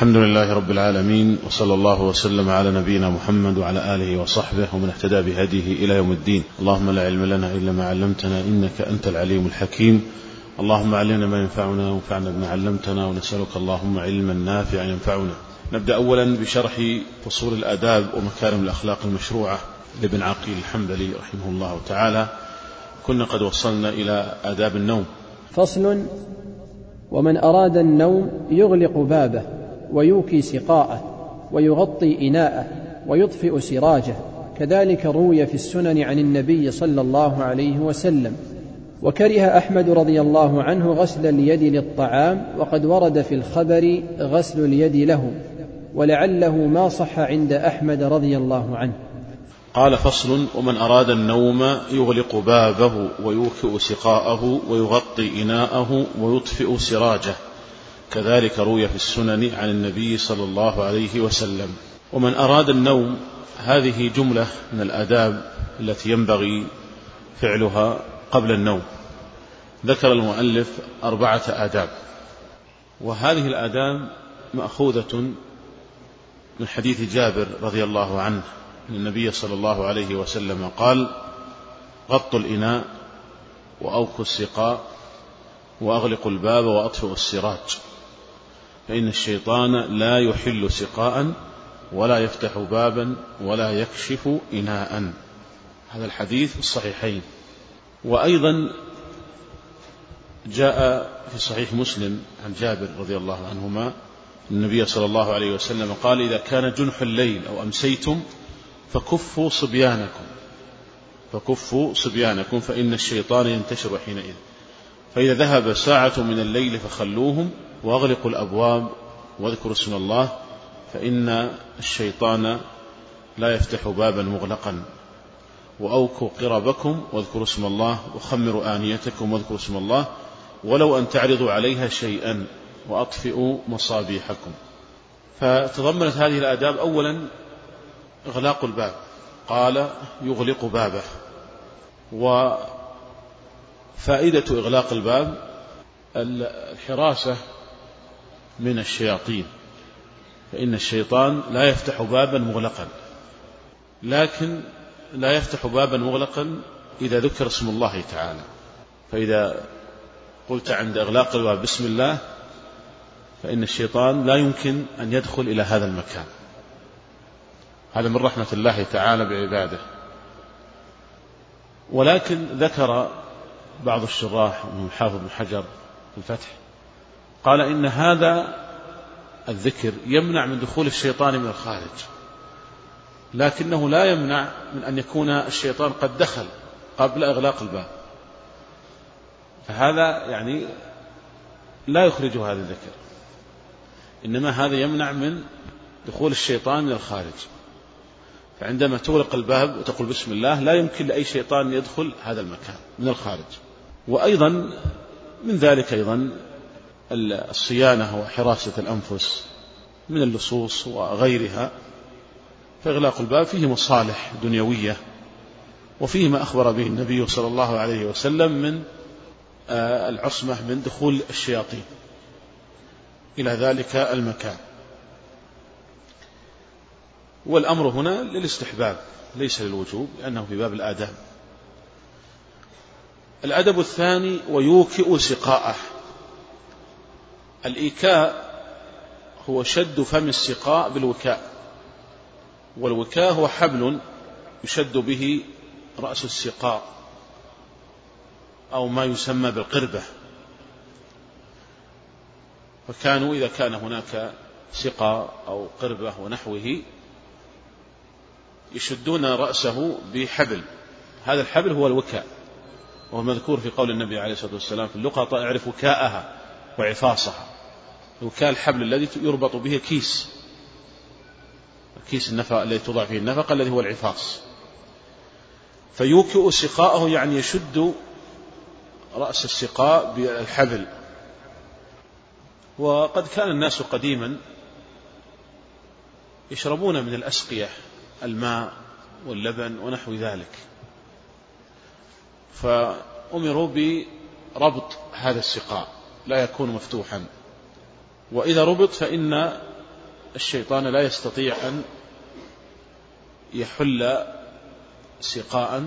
الحمد لله رب العالمين، وصلى الله وسلم على نبينا محمد وعلى آله وصحبه ومن اهتدى بهديه إلى يوم الدين. اللهم لا علم لنا إلا ما علمتنا إنك أنت العليم الحكيم. اللهم علمنا ما ينفعنا وانفعنا بما علمتنا، ونسألك اللهم علما نافعا ينفعنا. نبدأ أولا بشرح فصول الآداب ومكارم الأخلاق المشروعة لابن عقيل الحنبلي رحمه الله تعالى. كنا قد وصلنا إلى آداب النوم. فصل: ومن أراد النوم يغلق بابه ويوكي سقاءه ويغطي إناءه ويطفئ سراجه، كذلك روي في السنن عن النبي صلى الله عليه وسلم. وكره أحمد رضي الله عنه غسل اليد للطعام، وقد ورد في الخبر غسل اليد له، ولعله ما صح عند أحمد رضي الله عنه. قال: فصل: ومن أراد النوم يغلق بابه ويوكئ سقاءه ويغطي إناءه ويطفئ سراجه، كذلك روي في السنن عن النبي صلى الله عليه وسلم. ومن أراد النوم، هذه جملة من الآداب التي ينبغي فعلها قبل النوم. ذكر المؤلف 4 آداب، وهذه الآداب مأخوذة من حديث جابر رضي الله عنه أن النبي صلى الله عليه وسلم قال: غطوا الإناء وأوكوا السقاء وأغلقوا الباب وأطفئوا السراج، فإن الشيطان لا يحل سقاء ولا يفتح بابا ولا يكشف إناء. هذا الحديث في الصحيحين. وأيضا جاء في صحيح مسلم عن جابر رضي الله عنهما النبي صلى الله عليه وسلم قال: إذا كان جنح الليل أو أمسيتم فكفوا صبيانكم فإن الشيطان ينتشر حينئذ، فإذا ذهب ساعة من الليل فخلوهم وأغلقوا الأبواب واذكروا اسم الله، فإن الشيطان لا يفتح بابا مغلقا، وأوكوا قربكم واذكروا اسم الله، وخمروا آنيتكم واذكروا اسم الله، ولو أن تعرضوا عليها شيئا، وأطفئوا مصابيحكم. فتضمنت هذه الآداب أولا إغلاق الباب، قال: يغلق بابه. وفائدة إغلاق الباب الحراسة من الشياطين، فإن الشيطان لا يفتح بابا مغلقا، لكن لا يفتح بابا مغلقا إذا ذكر اسم الله تعالى. فإذا قلت عند إغلاق الباب بسم الله فإن الشيطان لا يمكن أن يدخل إلى هذا المكان. هذا من رحمة الله تعالى بعباده. ولكن ذكر بعض الشراح من حافظ بن حجر في الفتح قال: إن هذا الذكر يمنع من دخول الشيطان من الخارج، لكنه لا يمنع من أن يكون الشيطان قد دخل قبل إغلاق الباب، فهذا يعني لا يخرج هذا الذكر، إنما هذا يمنع من دخول الشيطان من الخارج. فعندما تغلق الباب وتقول بسم الله لا يمكن لأي شيطان يدخل هذا المكان من الخارج. وأيضا من ذلك أيضا الصيانة وحراسة الأنفس من اللصوص وغيرها، فإغلاق الباب فيه مصالح دنيوية، وفيه ما أخبر به النبي صلى الله عليه وسلم من العصمة من دخول الشياطين إلى ذلك المكان. والأمر هنا للاستحباب ليس للوجوب، لأنه في باب الآداب. الأدب الثاني: ويوكئ سقاءه. الإيكاء هو شد فم السقاء بالوكاء، والوكاء هو حبل يشد به رأس السقاء أو ما يسمى بالقربة. فكانوا إذا كان هناك سقاء أو قربة ونحوه يشدون رأسه بحبل، هذا الحبل هو الوكاء، وهو مذكور في قول النبي عليه الصلاة والسلام في اللقطة: اعرف وكاءها وعفاصها. الوكاء الحبل الذي يربط به الكيس النفق الذي توضع فيه النفقة الذي هو العفاص. فيوكئ سقاءه يعني يشد رأس السقاء بالحبل. وقد كان الناس قديما يشربون من الأسقية الماء واللبن ونحو ذلك، فأمروا بربط هذا السقاء لا يكون مفتوحا، وإذا ربط فإن الشيطان لا يستطيع أن يحل سقاء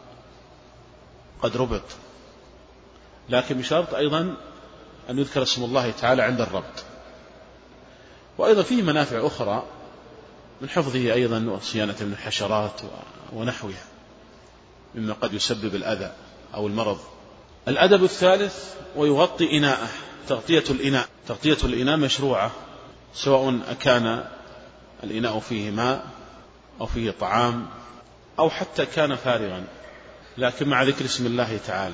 قد ربط، لكن بشرط أيضا أن يذكر اسم الله تعالى عند الربط. وأيضا فيه منافع أخرى من حفظه أيضا وصيانة من الحشرات ونحوها مما قد يسبب الأذى أو المرض. الأدب الثالث ويغطي إناءه. تغطية الإناء مشروعة، سواء أكان الإناء فيه ماء أو فيه طعام أو حتى كان فارغا، لكن مع ذكر اسم الله تعالى.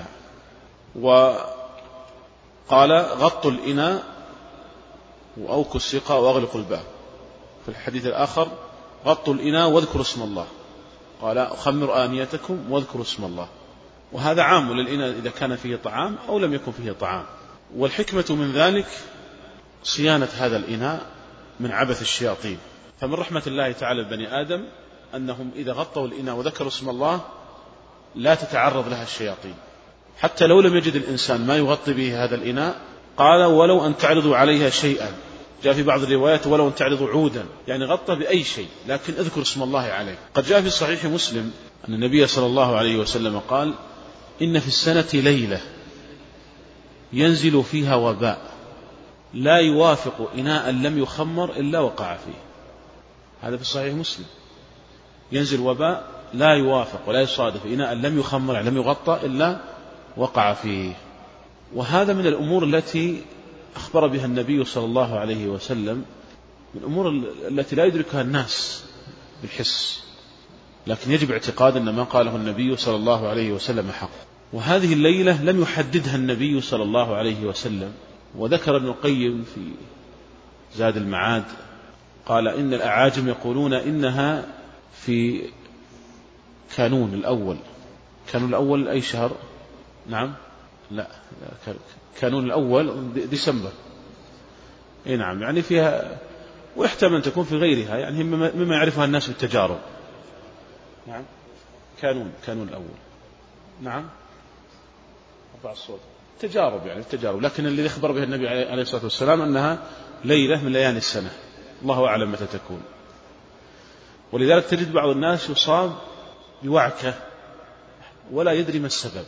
وقال غطوا الإناء وأوكوا السقاء وأغلقوا الباب. في الحديث الآخر غطوا الإناء واذكروا اسم الله، قال خمر آنيتكم واذكروا اسم الله. وهذا عام للإناء إذا كان فيه طعام أو لم يكن فيه طعام. والحكمة من ذلك صيانة هذا الإناء من عبث الشياطين. فمن رحمة الله تعالى ببني آدم أنهم إذا غطوا الإناء وذكروا اسم الله لا تتعرض لها الشياطين، حتى لو لم يجد الإنسان ما يغطي به هذا الإناء. قال ولو أن تعرضوا عليها شيئا، جاء في بعض الروايات ولو أن تعرضوا عودا، يعني غطى بأي شيء لكن اذكر اسم الله عليه. قد جاء في صحيح مسلم أن النبي صلى الله عليه وسلم قال إن في السنة ليلة ينزل فيها وباء لا يوافق إناء لم يخمر إلا وقع فيه. هذا في صحيح مسلم، ينزل وباء لا يوافق ولا يصادف إناء لم يخمر لم يغطى إلا وقع فيه. وهذا من الأمور التي أخبر بها النبي صلى الله عليه وسلم، من الأمور التي لا يدركها الناس بالحس، لكن يجب اعتقاد أن ما قاله النبي صلى الله عليه وسلم حق. وهذه الليلة لم يحددها النبي صلى الله عليه وسلم. وذكر ابن القيم في زاد المعاد قال إن الأعاجم يقولون إنها في كانون الأول. كانون الأول أي شهر؟ نعم لا، كانون الأول ديسمبر. اي نعم، يعني فيها، ويحتمل أن تكون في غيرها، يعني مما يعرفها الناس بالتجارب. نعم كانون الأول. نعم أربع الصوت تجارب، يعني التجارب، لكن اللي يخبر به النبي عليه الصلاة والسلام أنها ليلة من ليالي السنة، الله أعلم متى تكون. ولذلك تجد بعض الناس يصاب بوعكة ولا يدري ما السبب.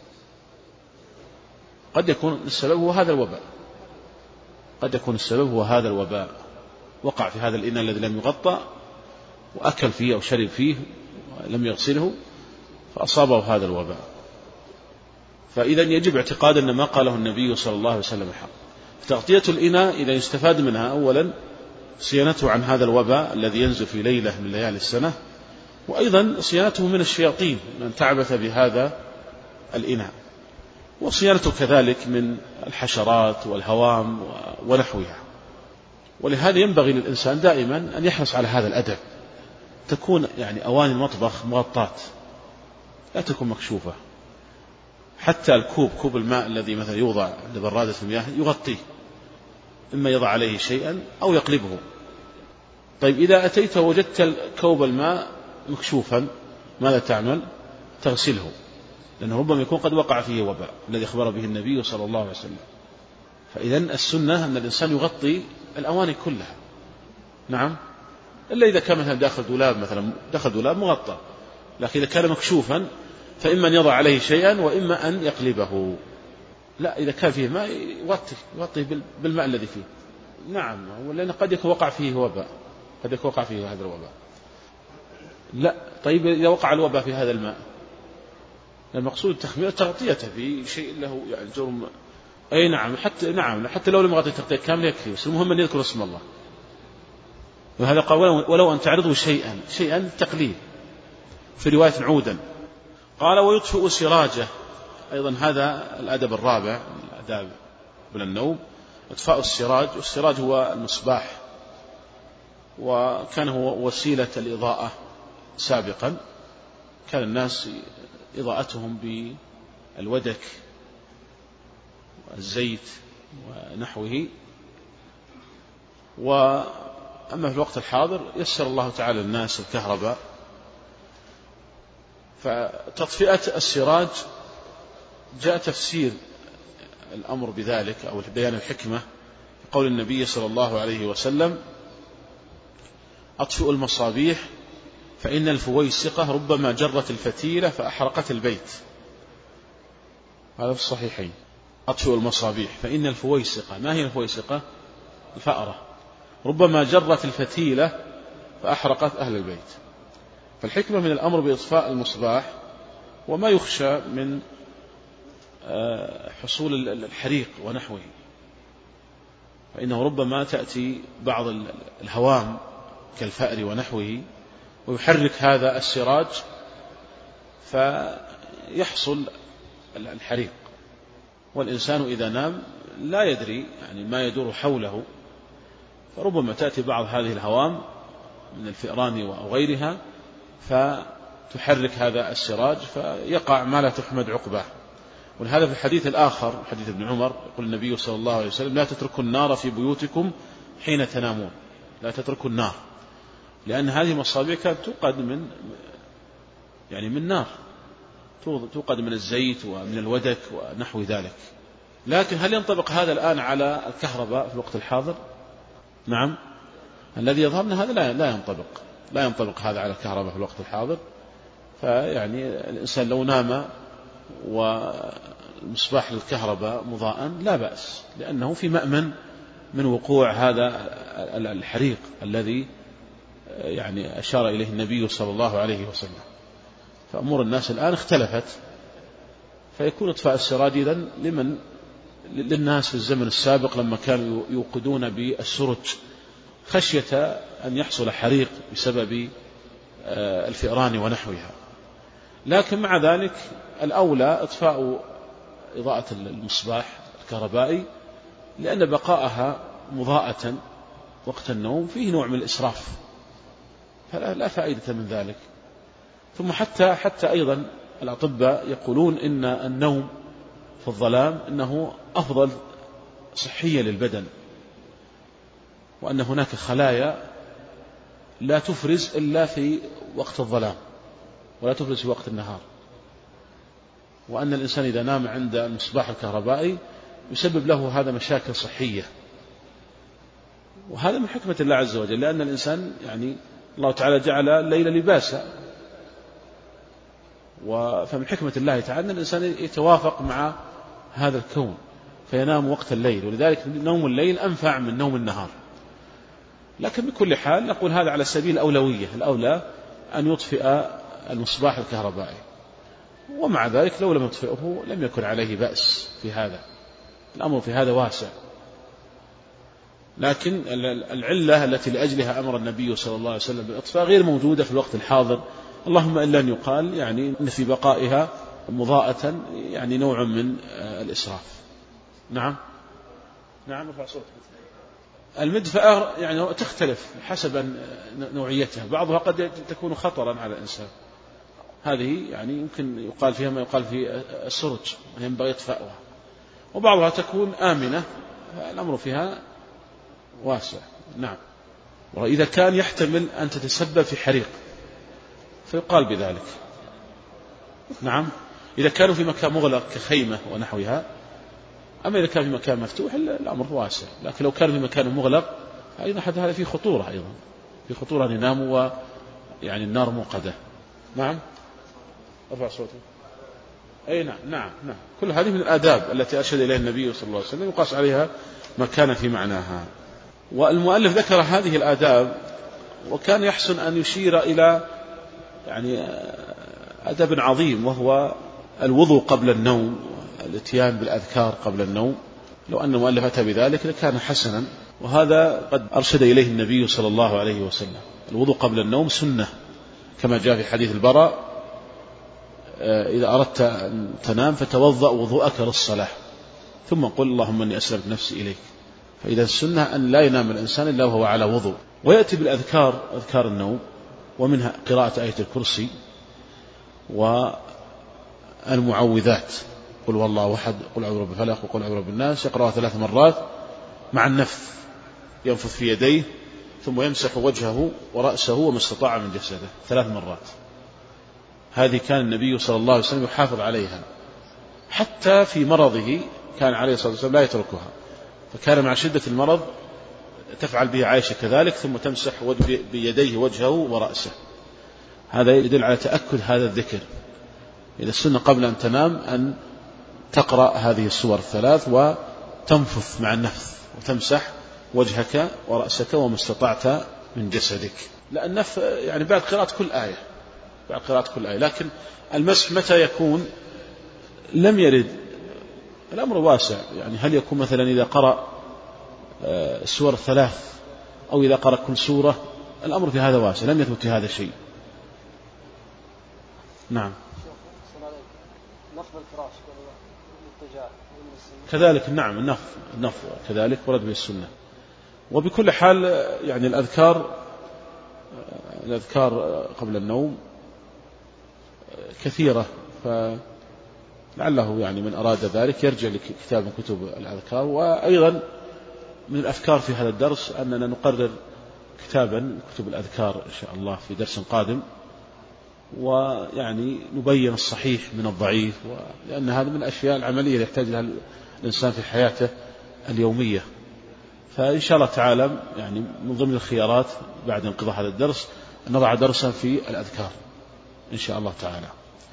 قد يكون السبب هو هذا الوباء، قد يكون السبب هو هذا الوباء، وقع في هذا الإناء الذي لم يغطى وأكل فيه أو شرب فيه ولم يغسله فأصابه هذا الوباء. فإذا يجب اعتقاد أن ما قاله النبي صلى الله عليه وسلم حق. تغطية الإناء إذا يستفاد منها أولا صيانته عن هذا الوباء الذي ينزل في ليلة من ليالي السنة، وأيضا صيانته من الشياطين من تعبث بهذا الإناء، وصيانته كذلك من الحشرات والهوام ونحوها. ولهذا ينبغي للإنسان دائما أن يحرص على هذا الأدب. تكون يعني أواني المطبخ مغطاة، لا تكون مكشوفة. حتى الكوب، كوب الماء الذي مثلا يوضع لبرادة المياه يغطيه، إما يضع عليه شيئا أو يقلبه. طيب إذا أتيت وجدت كوب الماء مكشوفا ماذا تعمل؟ تغسله، لأنه ربما يكون قد وقع فيه وباء الذي أخبر به النبي صلى الله عليه وسلم. فإذا السنة أن الإنسان يغطي الأواني كلها. نعم، إلا إذا كان مثلا داخل دولاب، مثلا داخل دولاب مغطى، لكن إذا كان مكشوفا فإما أن يضع عليه شيئا وإما أن يقلبه. لا، إذا كان فيه ماء يغطيه بالماء الذي فيه. نعم، لأن قد يكون وقع فيه وباء، قد يكون وقع فيه هذا الوباء. لا، طيب إذا وقع الوباء في هذا الماء، المقصود تخمير تغطيته بشيء له يعني جرم. أي نعم، حتى لو لم يغطي تغطية كاملة يكفي، بس المهم أن يذكر اسم الله. وهذا قال ولو أن تعرضوا شيئا تقليل، في رواية عودا. قال ويطفئ سراجه. أيضا هذا الأدب الرابع من الآداب من النوم، إطفاء السراج. والسراج هو المصباح، وكان هو وسيلة الإضاءة سابقا. كان الناس إضاءتهم بالودك والزيت ونحوه. وأما في الوقت الحاضر يسر الله تعالى الناس الكهرباء. فتطفئة السراج جاء تفسير الأمر بذلك أو بيان الحكمة قول النبي صلى الله عليه وسلم أطفئوا المصابيح فإن الفويسقة ربما جرت الفتيلة فأحرقت البيت. هذا في الصحيحين. أطفئوا المصابيح فإن الفويسقة، ما هي الفويسقة؟ الفأرة، ربما جرت الفتيلة فأحرقت أهل البيت. فالحكمة من الأمر بإطفاء المصباح وما يخشى من حصول الحريق ونحوه، فإنه ربما تأتي بعض الهوام كالفأر ونحوه ويحرك هذا السراج فيحصل الحريق، والإنسان إذا نام لا يدري يعني ما يدور حوله، فربما تأتي بعض هذه الهوام من الفئران أو غيرها فتحرك هذا السراج فيقع ما لا تحمد عقباه. ولهذا في الحديث الآخر حديث ابن عمر يقول النبي صلى الله عليه وسلم: لا تتركوا النار في بيوتكم حين تنامون، لا تتركوا النار، لأن هذه المصابيح كانت توقد من نار، توقد من الزيت ومن الودك ونحو ذلك. لكن هل ينطبق هذا الآن على الكهرباء في الوقت الحاضر؟ نعم، الذي يظهرنا هذا لا ينطبق هذا على الكهرباء في الوقت الحاضر. فيعني الإنسان لو نام والمصباح للكهرباء مضاء لا بأس، لأنه في مأمن من وقوع هذا الحريق الذي يعني أشار إليه النبي صلى الله عليه وسلم. فأمور الناس الآن اختلفت، فيكون إطفاء السراج إذن للناس في الزمن السابق لما كانوا يوقدون بالسرج خشية أن يحصل حريق بسبب الفئران ونحوها. لكن مع ذلك الأولى إطفاء إضاءة المصباح الكهربائي، لأن بقاءها مضاءة وقت النوم فيه نوع من الإسراف، فلا فائدة من ذلك. ثم حتى أيضا الأطباء يقولون إن النوم في الظلام إنه أفضل صحية للبدن، وأن هناك خلايا لا تفرز إلا في وقت الظلام ولا تفرز في وقت النهار، وأن الإنسان إذا نام عند المصباح الكهربائي يسبب له هذا مشاكل صحية. وهذا من حكمة الله عز وجل، لأن الإنسان يعني الله تعالى جعل الليل لباسا، فمن حكمة الله تعالى أن الإنسان يتوافق مع هذا الكون فينام وقت الليل، ولذلك نوم الليل أنفع من نوم النهار. لكن بكل حال نقول هذا على سبيل الأولوية، الأولى أن يطفئ المصباح الكهربائي، ومع ذلك لو لم يطفئه لم يكن عليه بأس في هذا، الأمر في هذا واسع. لكن العلة التي لأجلها أمر النبي صلى الله عليه وسلم بالإطفاء غير موجودة في الوقت الحاضر، اللهم إلا أن يقال يعني إن في بقائها مضاءة يعني نوع من الإسراف. نعم ارفع صوتك. المدفأة يعني تختلف حسب نوعيتها، بعضها قد تكون خطرا على الإنسان، هذه يعني يمكن يقال فيها ما يقال في السرج ينبغي إطفاؤها، وبعضها تكون آمنة، الأمر فيها واسع. نعم. وإذا كان يحتمل أن تتسبب في حريق فيقال بذلك. نعم، إذا كانوا في مكان مغلق كخيمة ونحوها. أما إذا كان في مكان مفتوح الأمر واسع، لكن لو كان في مكان مغلق أيضا هذا فيه خطورة، أيضا في خطورة أن يناموا يعني النار موقدة. نعم ارفع صوتك. أي نعم كل هذه من الآداب التي أرشد إليها النبي صلى الله عليه وسلم يقاس عليها ما كان في معناها. والمؤلف ذكر هذه الآداب، وكان يحسن أن يشير إلى يعني أدب عظيم، وهو الوضوء قبل النوم، الاتيان بالأذكار قبل النوم. لو أن المؤلف أتى بذلك لكان حسنا، وهذا قد أرشد إليه النبي صلى الله عليه وسلم. الوضوء قبل النوم سنة، كما جاء في حديث البراء: إذا أردت أن تنام فتوضأ وضوءك للصلاة ثم قل اللهم إني أسلمت نفسي إليك. فإذا السنة أن لا ينام الإنسان إلا وهو على وضوء. ويأتي بالأذكار، أذكار النوم، ومنها قراءة آية الكرسي والمعوذات، قل والله أحد، قل أعوذ برب الفلق، وقل أعوذ برب الناس، يقرأها 3 مرات مع النفث، ينفث في يديه ثم يمسح وجهه ورأسه وما استطاع من جسده 3 مرات. هذه كان النبي صلى الله عليه وسلم يحافظ عليها، حتى في مرضه كان عليه الصلاة والسلام لا يتركها، فكان مع شدة المرض تفعل به عائشة كذلك، ثم تمسح بيديه وجهه ورأسه. هذا يدل على تأكد هذا الذكر. إذا السنة قبل أن تنام أن تقرأ هذه السور الثلاث وتنفث مع النفث وتمسح وجهك ورأسك وما استطعت من جسدك. لأن النفث يعني بعد قراءة كل آية، بعد قراءة كل آية. لكن المسح متى يكون؟ لم يرد، الأمر واسع. يعني هل يكون مثلا إذا قرأ السور الثلاث أو إذا قرأ كل سورة؟ الأمر في هذا واسع، لم يثبت في هذا شيء. نعم. نفض الفراش كذلك نعم، النفض كذلك ورد به السنة. وبكل حال يعني الأذكار قبل النوم كثيرة، فلعله يعني من أراد ذلك يرجع لكتاب من كتب الأذكار. وأيضا من الأفكار في هذا الدرس أننا نقرر كتابا من كتب الأذكار إن شاء الله في درس قادم، ويعني نبين الصحيح من الضعيف، لأن هذا من الأشياء العملية اللي يحتاج لها الإنسان في حياته اليومية. فإن شاء الله تعالى يعني من ضمن الخيارات بعد انقضاء هذا الدرس أن نضع درسا في الأذكار إن شاء الله تعالى.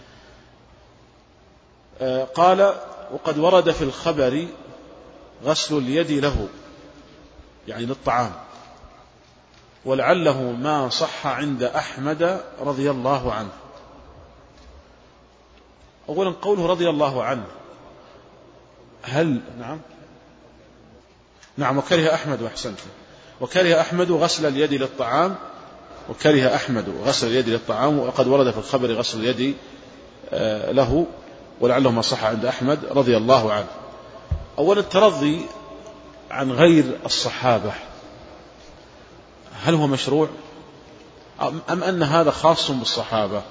قال: وقد ورد في الخبر غسل اليد له، يعني للطعام، ولعله ما صح عند أحمد رضي الله عنه. أولا قوله رضي الله عنه، هل نعم وكره أحمد، وأحسنت، وكره أحمد غسل اليد للطعام، وكره أحمد غسل اليد للطعام، وقد ورد في الخبر غسل اليد له، ولعله ما صح عند أحمد رضي الله عنه. أولا الترضي عن غير الصحابة هل هو مشروع أم أن هذا خاص بالصحابة؟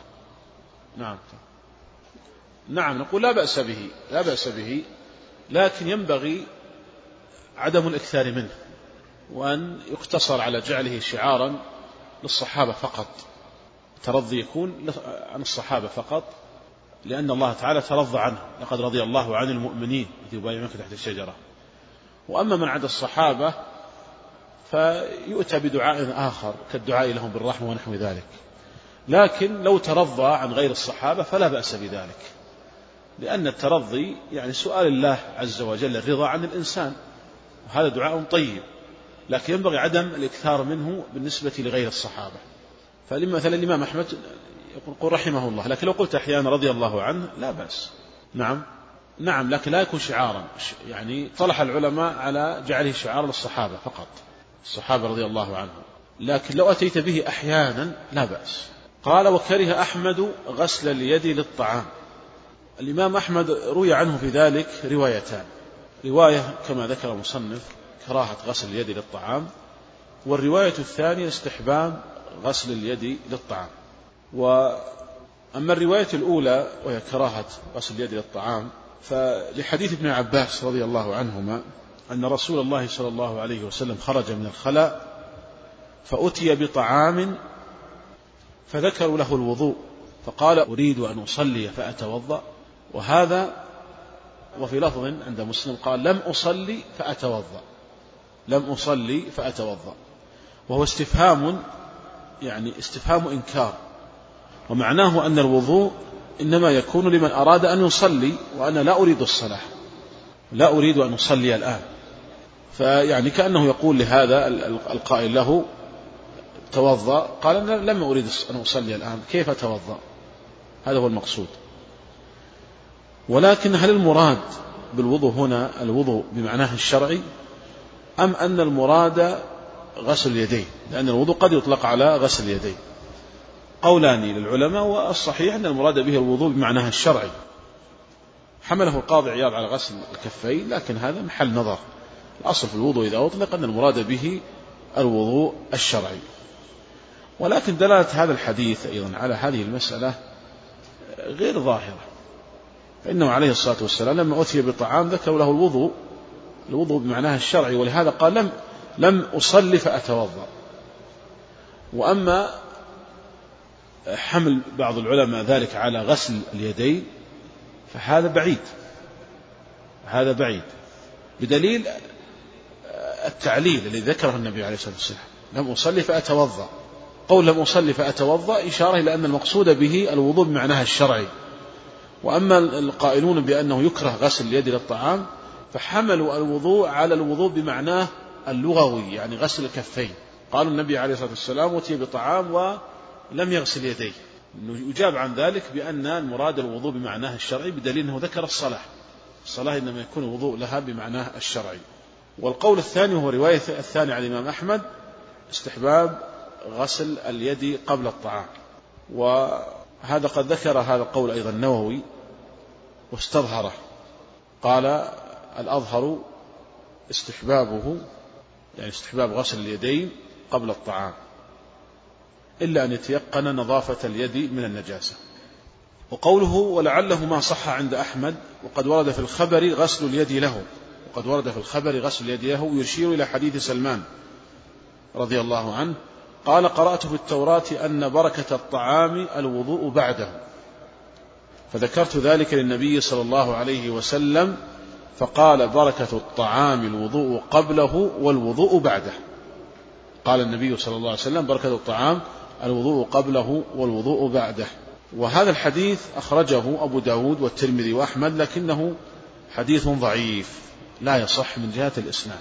نعم نقول لا بأس به، لكن ينبغي عدم الإكثار منه، وأن يقتصر على جعله شعارا للصحابة فقط. الترضي يكون عن الصحابة فقط، لأن الله تعالى ترضى عنه: لقد رضي الله عن المؤمنين إذ يبايعونك تحت الشجرة. وأما من عدا الصحابة فيؤتى بدعاء آخر كالدعاء لهم بالرحمة ونحو ذلك. لكن لو ترضى عن غير الصحابة فلا بأس بذلك، لأن الترضي يعني سؤال الله عز وجل الرضا عن الإنسان، وهذا دعاء طيب، لكن ينبغي عدم الإكثار منه بالنسبة لغير الصحابة. فمثلا الإمام أحمد يقول رحمه الله، لكن لو قلت أحيانا رضي الله عنه لا بأس. نعم لكن لا يكون شعارا، يعني طلح العلماء على جعله شعارا للصحابة فقط، الصحابة رضي الله عنهم، لكن لو أتيت به أحيانا لا بأس. قال: وكره أحمد غسل اليد للطعام. الإمام أحمد روي عنه في ذلك روايتان: رواية كما ذكر المصنف كراهة غسل اليد للطعام، والرواية الثانية استحباب غسل اليد للطعام. وأما الرواية الأولى وهي كراهة غسل اليد للطعام فلحديث ابن عباس رضي الله عنهما أن رسول الله صلى الله عليه وسلم خرج من الخلاء فأتي بطعام فذكروا له الوضوء فقال: أريد أن أصلي فأتوضأ. وهذا وفي لفظ عند مسلم قال: لم أصلي فأتوضأ، وهو استفهام يعني استفهام إنكار، ومعناه أن الوضوء إنما يكون لمن أراد أن يصلي، وأنا لا أريد الصلاة، لا أريد أن أصلي الآن. فيعني كأنه يقول لهذا القائل له توضأ، قال: أنا لم أريد أن أصلي الآن، كيف أتوضأ؟ هذا هو المقصود. ولكن هل المراد بالوضوء هنا الوضوء بمعناه الشرعي، أم أن المراد غسل اليدين؟ لأن الوضوء قد يطلق على غسل اليدين. قولان للعلماء، والصحيح أن المراد به الوضوء بمعناه الشرعي. حمله القاضي عياض على غسل الكفين، لكن هذا محل نظر. الأصل في الوضوء إذا أطلق أن المراد به الوضوء الشرعي. ولكن دلالة هذا الحديث أيضا على هذه المسألة غير ظاهرة، فإنه عليه الصلاة والسلام لما أتي بطعام ذكر له الوضوء بمعناه الشرعي، ولهذا قال: لم أصلي فأتوضأ. وأما حمل بعض العلماء ذلك على غسل اليدين فهذا بعيد، بدليل التعليل الذي ذكره النبي عليه الصلاة والسلام: لم أصلي فأتوضأ. قول لم أصلي فأتوضأ إشارة إلى أن المقصود به الوضوء بمعناها الشرعي. وأما القائلون بأنه يكره غسل اليد للطعام فحملوا الوضوء على الوضوء بمعناه اللغوي، يعني غسل الكفين. قالوا النبي عليه الصلاة والسلام أتي بطعام ولم يغسل يديه. يجاب عن ذلك بأن المراد الوضوء بمعناه الشرعي، بدليل أنه ذكر الصلاة إنما يكون الوضوء لها بمعناه الشرعي. والقول الثاني وهو رواية الثاني عن الإمام أحمد استحباب غسل اليد قبل الطعام، وهذا قد ذكر هذا القول أيضا النووي واستظهره، قال الأظهر استحبابه، يعني استحباب غسل اليدين قبل الطعام، إلا أن يتيقن نظافة اليد من النجاسة. وقوله ولعله ما صح عند أحمد وقد ورد في الخبر غسل اليد له، يشير إلى حديث سلمان رضي الله عنه قال قرأت في التوراة أن بركة الطعام الوضوء بعده، فذكرت ذلك للنبي صلى الله عليه وسلم فقال بركة الطعام الوضوء قبله والوضوء بعده. قال النبي صلى الله عليه وسلم بركة الطعام الوضوء قبله والوضوء بعده. وهذا الحديث أخرجه أبو داود والترمذي وأحمد، لكنه حديث ضعيف لا يصح من جهة الإسناد.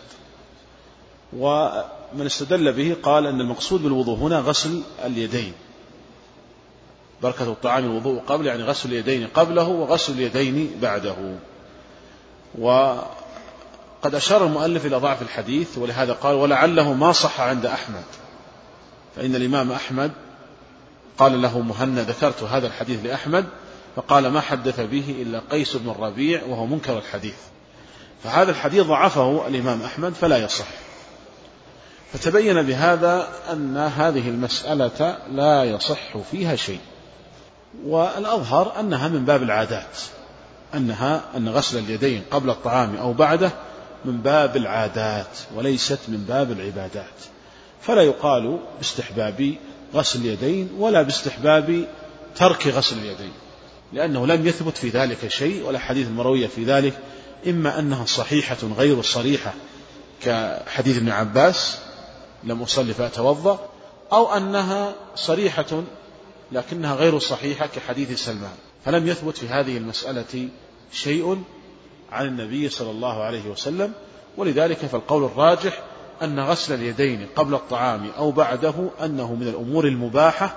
ومن استدل به قال أن المقصود بالوضوء هنا غسل اليدين، بركة الطعام الوضوء قبل يعني غسل اليدين قبله وغسل اليدين بعده. وقد أشار المؤلف إلى ضعف الحديث، ولهذا قال ولعله ما صح عند أحمد، فإن الإمام أحمد قال له مهنا ذكرت هذا الحديث لأحمد فقال ما حدث به إلا قيس بن الربيع وهو منكر الحديث، فهذا الحديث ضعفه الإمام أحمد فلا يصح. فتبين بهذا أن هذه المسألة لا يصح فيها شيء، والأظهر أنها من باب العادات، أن غسل اليدين قبل الطعام أو بعده من باب العادات وليست من باب العبادات، فلا يقال باستحباب غسل اليدين ولا باستحباب ترك غسل اليدين، لأنه لم يثبت في ذلك شيء، ولا حديث المروية في ذلك إما أنها صحيحة غير صريحة كحديث ابن عباس لم أصلي فأتوضأ، أو أنها صريحة لكنها غير صحيحة كحديث سلمان، فلم يثبت في هذه المسألة شيء عن النبي صلى الله عليه وسلم. ولذلك فالقول الراجح أن غسل اليدين قبل الطعام أو بعده أنه من الأمور المباحة،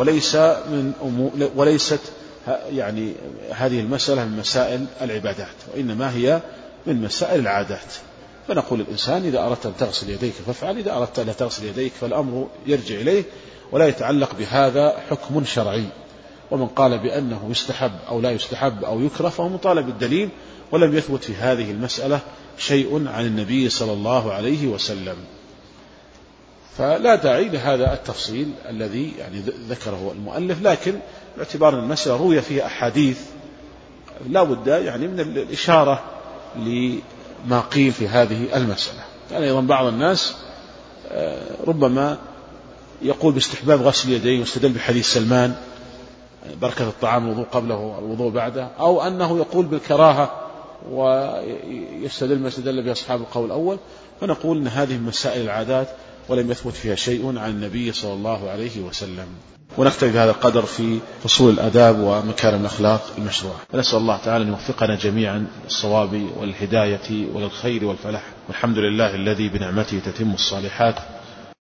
وليست يعني هذه المسألة من مسائل العبادات، وإنما هي من مسائل العادات. فنقول الإنسان إذا أردت أن تغسل يديك فافعل، إذا أردت أن لا تغسل يديك فالأمر يرجع إليه ولا يتعلق بهذا حكم شرعي. ومن قال بأنه يستحب أو لا يستحب أو يكره فهو مطالب بالدليل، ولم يثبت في هذه المسألة شيء عن النبي صلى الله عليه وسلم، فلا داعي لهذا التفصيل الذي يعني ذكره المؤلف. لكن باعتبار المسألة روي فيها أحاديث لا بد يعني من الإشارة لما قيل في هذه المسألة. يعني أيضا بعض الناس ربما يقول باستحباب غسل اليدين واستدل بحديث سلمان بركة الطعام الوضوء قبله والوضوء بعده، أو أنه يقول بالكراهة ويستدل ما استدل به أصحاب القول الأول. فنقول أن هذه مسائل العادات ولم يثبت فيها شيء عن النبي صلى الله عليه وسلم. ونكتفي بهذا القدر في فصول الآداب ومكارم الأخلاق المشروعة، ونسأل الله تعالى أن يوفقنا جميعا للصواب والهداية وللخير والفلاح، والحمد لله الذي بنعمته تتم الصالحات.